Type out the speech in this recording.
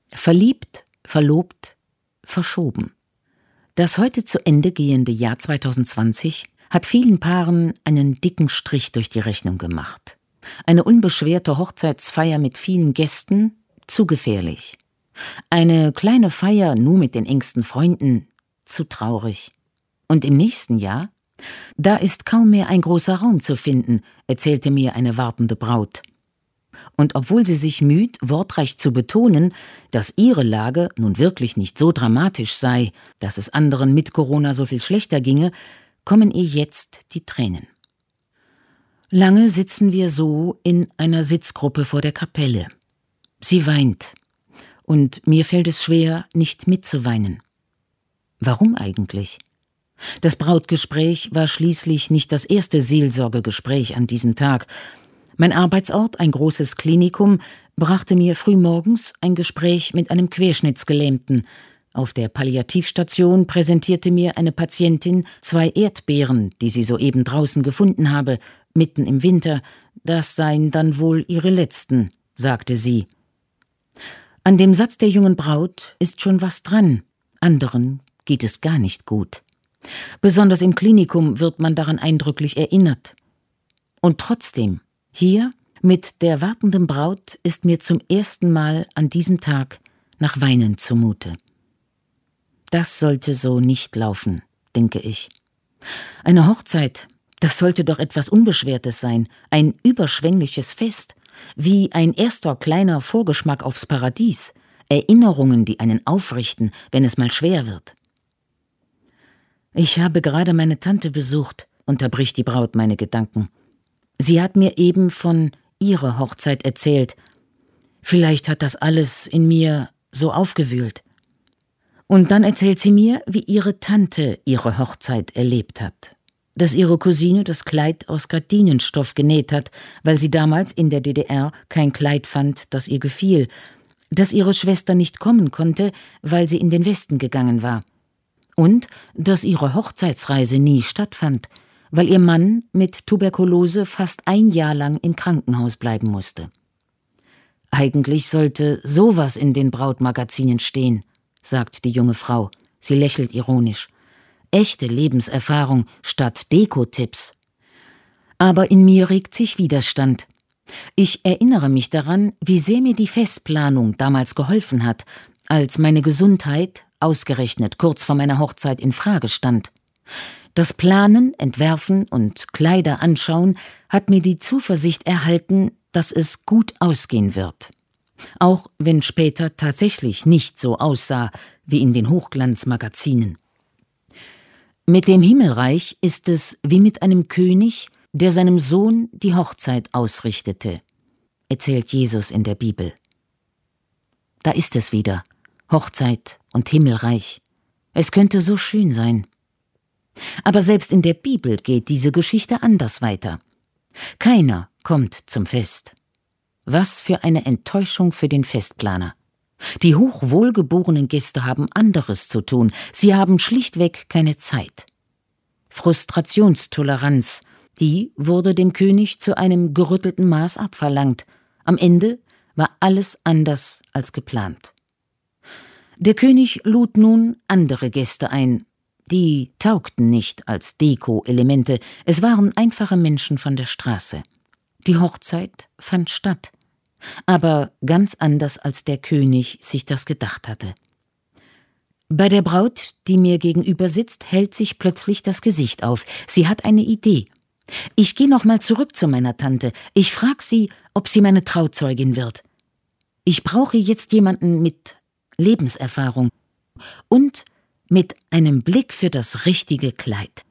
Verliebt, verlobt, verschoben. Das heute zu Ende gehende Jahr 2020 hat vielen Paaren einen dicken Strich durch die Rechnung gemacht. Eine unbeschwerte Hochzeitsfeier mit vielen Gästen, zu gefährlich. Eine kleine Feier nur mit den engsten Freunden, zu traurig. Und im nächsten Jahr? Da ist kaum mehr ein großer Raum zu finden, erzählte mir eine wartende Braut. Und obwohl sie sich müht, wortreich zu betonen, dass ihre Lage nun wirklich nicht so dramatisch sei, dass es anderen mit Corona so viel schlechter ginge, kommen ihr jetzt die Tränen. Lange sitzen wir so in einer Sitzgruppe vor der Kapelle. Sie weint. Und mir fällt es schwer, nicht mitzuweinen. Warum eigentlich? Das Brautgespräch war schließlich nicht das erste Seelsorgegespräch an diesem Tag. Mein Arbeitsort, ein großes Klinikum, brachte mir frühmorgens ein Gespräch mit einem Querschnittsgelähmten. Auf der Palliativstation präsentierte mir eine Patientin 2 Erdbeeren, die sie soeben draußen gefunden habe, mitten im Winter. Das seien dann wohl ihre letzten, sagte sie. An dem Satz der jungen Braut ist schon was dran. Anderen geht es gar nicht gut. Besonders im Klinikum wird man daran eindrücklich erinnert. Und trotzdem, hier mit der wartenden Braut ist mir zum ersten Mal an diesem Tag nach Weinen zumute. Das sollte so nicht laufen, denke ich. Eine Hochzeit, das sollte doch etwas Unbeschwertes sein, ein überschwängliches Fest, wie ein erster kleiner Vorgeschmack aufs Paradies, Erinnerungen, die einen aufrichten, wenn es mal schwer wird. Ich habe gerade meine Tante besucht, unterbricht die Braut meine Gedanken. Sie hat mir eben von ihrer Hochzeit erzählt. Vielleicht hat das alles in mir so aufgewühlt. Und dann erzählt sie mir, wie ihre Tante ihre Hochzeit erlebt hat. Dass ihre Cousine das Kleid aus Gardinenstoff genäht hat, weil sie damals in der DDR kein Kleid fand, das ihr gefiel. Dass ihre Schwester nicht kommen konnte, weil sie in den Westen gegangen war. Und dass ihre Hochzeitsreise nie stattfand, weil ihr Mann mit Tuberkulose fast 1 Jahr lang im Krankenhaus bleiben musste. Eigentlich sollte sowas in den Brautmagazinen stehen, sagt die junge Frau. Sie lächelt ironisch. Echte Lebenserfahrung statt Dekotipps. Aber in mir regt sich Widerstand. Ich erinnere mich daran, wie sehr mir die Festplanung damals geholfen hat, als meine Gesundheit ausgerechnet kurz vor meiner Hochzeit in Frage stand. Das Planen, Entwerfen und Kleider anschauen hat mir die Zuversicht erhalten, dass es gut ausgehen wird. Auch wenn später tatsächlich nicht so aussah wie in den Hochglanzmagazinen. Mit dem Himmelreich ist es wie mit einem König, der seinem Sohn die Hochzeit ausrichtete, erzählt Jesus in der Bibel. Da ist es wieder, Hochzeit und Himmelreich. Es könnte so schön sein. Aber selbst in der Bibel geht diese Geschichte anders weiter. Keiner kommt zum Fest. Was für eine Enttäuschung für den Festplaner. Die hochwohlgeborenen Gäste haben anderes zu tun. Sie haben schlichtweg keine Zeit. Frustrationstoleranz, die wurde dem König zu einem gerüttelten Maß abverlangt. Am Ende war alles anders als geplant. Der König lud nun andere Gäste ein. Die taugten nicht als Deko-Elemente, es waren einfache Menschen von der Straße. Die Hochzeit fand statt, aber ganz anders, als der König sich das gedacht hatte. Bei der Braut, die mir gegenüber sitzt, hält sich plötzlich das Gesicht auf. Sie hat eine Idee. Ich gehe noch mal zurück zu meiner Tante. Ich frage sie, ob sie meine Trauzeugin wird. Ich brauche jetzt jemanden mit Lebenserfahrung und mit einem Blick für das richtige Kleid.